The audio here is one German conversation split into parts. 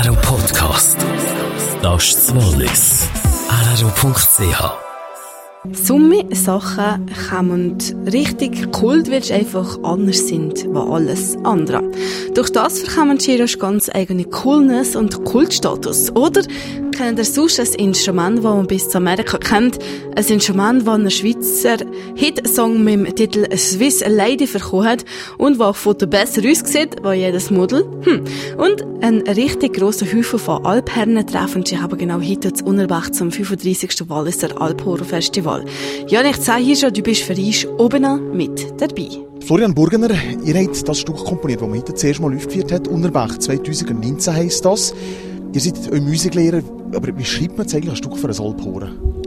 RRO Podcast. Das ist das Wallis. RRO.ch. Summe Sachen kommen richtig Kult, weil sie einfach anders sind als alles andere. Durch das bekommen Giros ganz eigene Coolness und Kultstatus. Oder kennen ihr sonst ein Instrument, das man bis zu Amerika kennt? Ein Instrument, das einen Schweizer Hitsong mit dem Titel «Swiss Lady» bekommen hat und das auch Foto besser aussieht als jedes Model. Und ein richtig grosser Haufen von Alpherren treffen sich aber genau heute in Unterbach zum 35. Walliser Alphorror-Festival. Ja, ich sage hier schon, du bist für uns oben mit dabei. Florian Burgener, ihr habt das Stück komponiert, das man heute zuerst mal aufgeführt hat. Unterbach 2019 heisst das. Ihr seid auch Musiklehrer, aber wie schreibt man jetzt eigentlich ein Stück für ein Alphorror?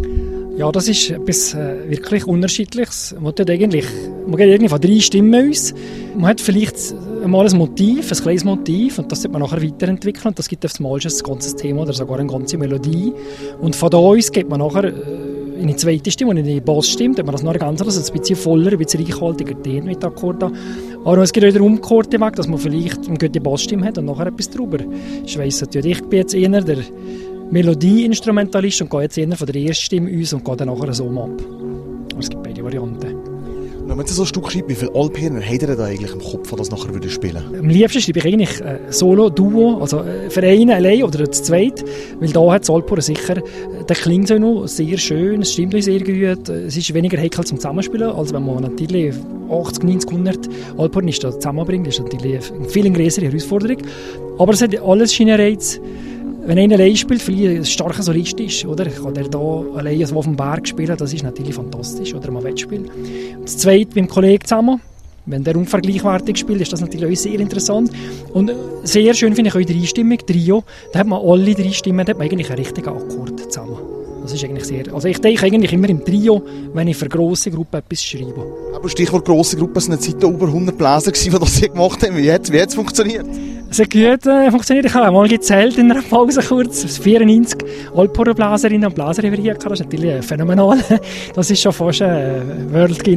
Ja, das ist etwas wirklich Unterschiedliches. Man geht irgendwie von 3 Stimmen aus. Man hat vielleicht einmal ein Motiv, ein kleines Motiv, und das wird man nachher weiterentwickeln. Und das gibt auf einmal ein ganzes Thema oder sogar eine ganze Melodie. Und von da aus geht man nachher in die zweite Stimme und in die Bassstimme, da man das noch ganz anders, ein bisschen voller, ein bisschen reichhaltiger Töne mit Akkorden. Aber es geht wieder umgekehrte Weg, dass man vielleicht eine gute Bassstimme hat und nachher etwas drüber. Ich weiss natürlich, ich bin jetzt eher der Melodie-Instrumentalist und gehe jetzt eher von der ersten Stimme aus und gehe dann nachher so ab. Aber es gibt beide Varianten. Und wenn man jetzt so ein Stück schreibt, wie viele Alphorner habt ihr da eigentlich im Kopf, die das nachher spielen würden? Am liebsten schreibe ich eigentlich Solo, Duo, also für einen allein oder zu zweit, weil da hat das Alphorn sicher, der klingt so noch sehr schön, es stimmt sehr gut, es ist weniger heikel zum Zusammenspielen, als wenn man natürlich 80, 90, 100 Alphornisten zusammenbringt, das ist natürlich eine viel größere Herausforderung. Aber es hat alles Scheinreiz. Wenn einer allein spielt, vielleicht ein starker Solist ist, oder? Kann der da allein auf dem Berg spielen, das ist natürlich fantastisch, oder mal Wettspiel. Das Zweite mit dem Kollegen zusammen, wenn der unvergleichwertig spielt, ist das natürlich auch sehr interessant. Und sehr schön finde ich auch die Dreistimmung, Trio, da hat man alle 3 Stimmen, da hat man eigentlich einen richtigen Akkord zusammen. Das ist eigentlich sehr, also ich denke eigentlich immer im Trio, wenn ich für grosse Gruppen etwas schreibe. Aber Stichwort grosse Gruppen, es waren jetzt über 100 Bläser, die das gemacht haben. Wie hat es funktioniert? Es hat gut funktioniert. Ich habe mal gezählt in einer Pause kurz. 94 Alphornblaserinnen und Blaser haben wir hier gehabt. Das ist natürlich phänomenal. Das ist schon fast ein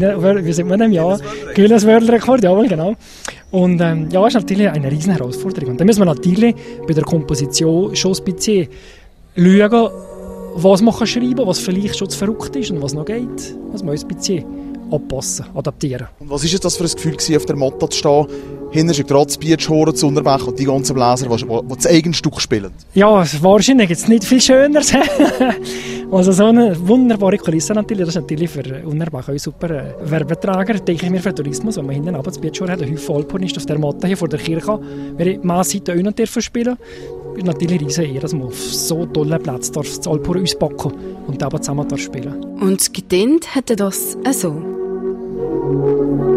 Guinness World Rekord, jawohl, genau. Und ja, ist natürlich eine riesen Herausforderung. Und dann müssen wir natürlich bei der Komposition schon ein bisschen schauen, was man schreiben kann, was vielleicht schon zu verrückt ist und was noch geht. Das muss man ein bisschen anpassen, adaptieren. Und was war das für ein Gefühl, auf der Matte zu stehen? Hinter ist gerade das Bierschhoren zu Unterbach und die ganzen Bläser, die das eigene Stück spielen? Ja, wahrscheinlich gibt es nicht viel Schöneres. Also so eine wunderbare Kulisse natürlich. Das ist natürlich für Unterbach auch ein super Werbeträger, denke ich mir, für Tourismus. Wenn man hinten runter das Bierschhoren hat, ein Häufchen Alphornisten auf der Matte hier vor der Kirche, wir Massseite auch noch spielen. Es ist natürlich riesig Ehre, dass man auf so tollen Platz das Alphorn auspacken und aber zusammen spielen. Und gedient hätte das so.